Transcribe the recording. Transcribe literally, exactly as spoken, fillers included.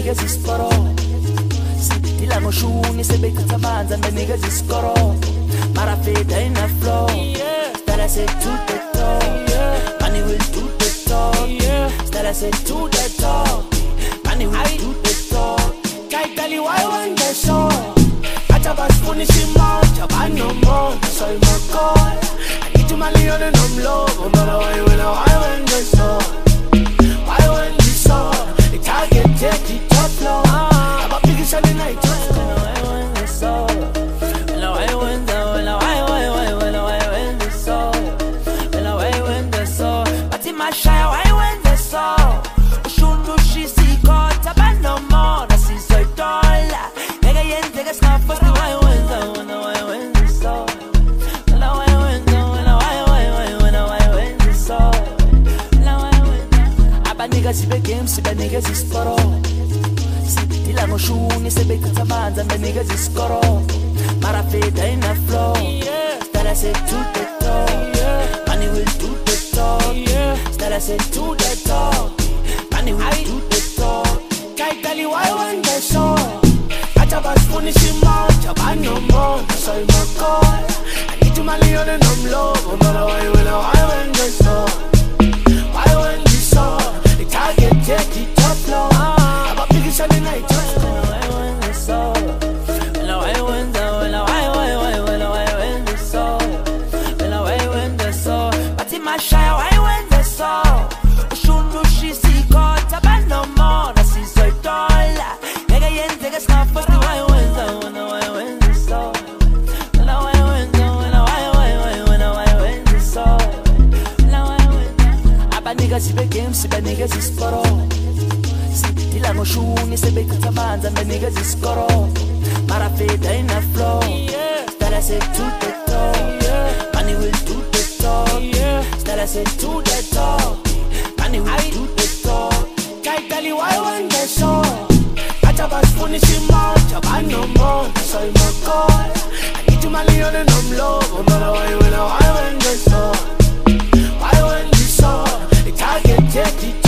sibanikeza isikoro sidila ngoshuni sebekhatha amanzi abanikeza isikoro mara feda in the flow Stella said to the top money will do the talk Stella said to the top money will do the talk Can't tell you why when they saw Atabas punishing mouth Japan no more So you my call I need to money on and I'm low No matter why when I why when they saw Why when they saw The target take the top floor I'm a big shot in night Why when they saw When I why when they When I why why why When I why when they saw When I why when they saw But in my shy why when they saw Ushundu she see caught Japan no more That's is so dollar Nigga yen take a snap for the why when they When I why when they saw When I why when they When I why why why When I why when they saw When I why when they Aba nigga sibe game sibe nigga ziskoro Sidila ngoshuni sebekhatha amanzi abanikeza isikoro mara feda in the flow Stella said to the top money will do the talk Stella said to the top money will do the talk Can't tell you why when they saw Atabas punishing mouth Japan no more So you my call I need to money on and I'm low No matter why when I why when they saw Why when they saw The target take the top floor I'm a big shot in night Why when they saw When I why when they When I why why why When I why when they saw When I why when they saw But in my shy why when they saw Ushundu she see caught Japan no more That's is so dollar Nigga yen take a snap for the why when they When I why when they saw When I why when they When I why why why When I why when they saw When I why when they Aba nigga sibe game sibe nigga ziskoro Sidila ngoshuni sebekhatha amanzi abanikeza isikoro mara feda in the flow Stella said to the top money will do the talk Stella said to the top money will do the talk Can't tell you why when they saw Atabas punishing mouth Japan no more So you my call I need to money on and I'm low No matter why when I why when they saw Why when they saw The target take the